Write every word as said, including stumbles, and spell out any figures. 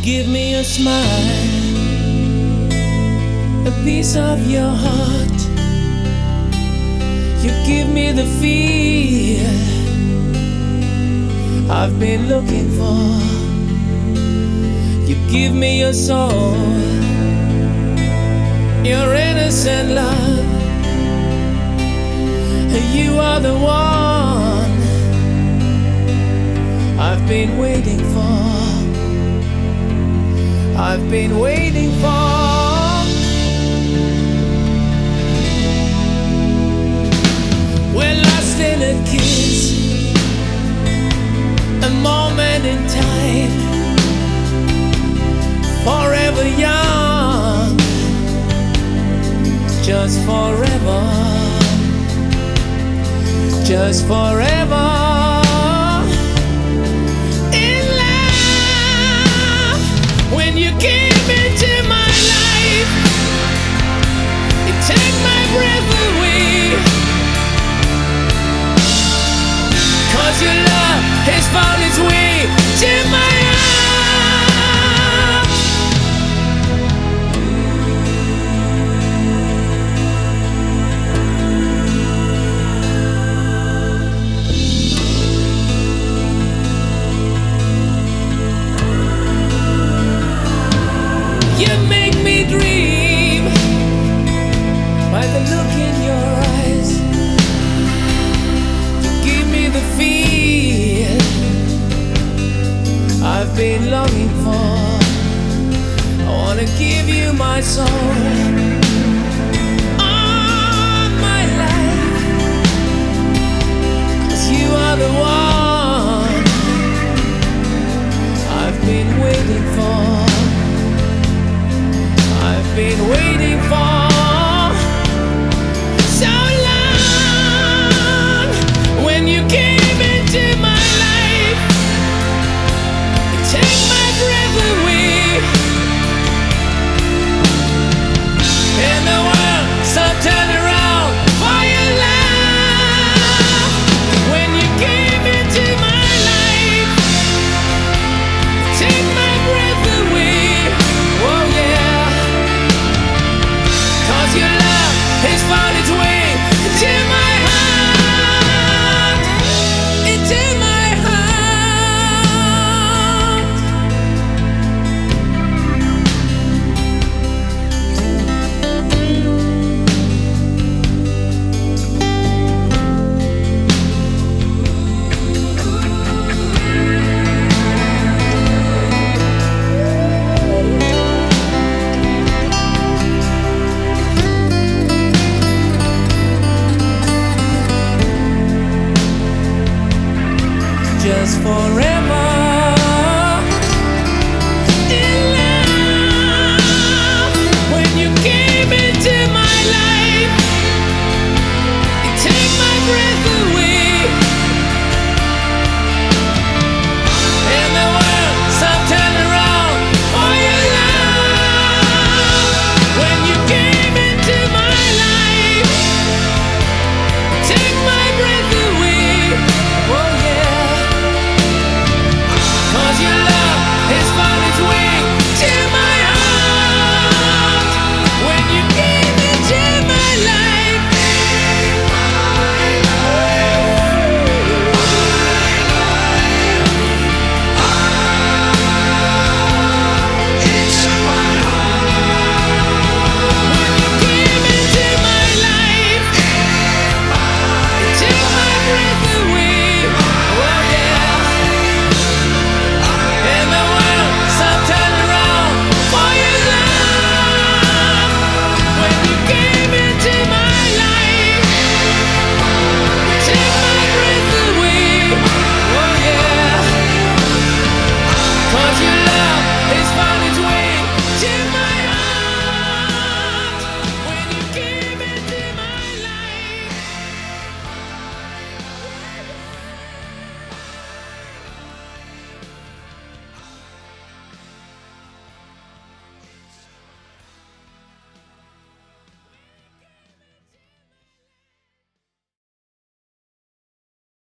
give me a smile, a piece of your heart. You give me the feel I've been looking for. You give me your soul, your innocent love. You are the one I've been waiting for. I've been waiting for. We're lost in a kiss, a moment in time, forever young, just forever, just forever. In love, when you came into my life, you take my breath away. 'Cause your love has found its way to my heart. You make me dream by the look in your eyes. You give me the feel I've been longing for. I wanna give you my soul.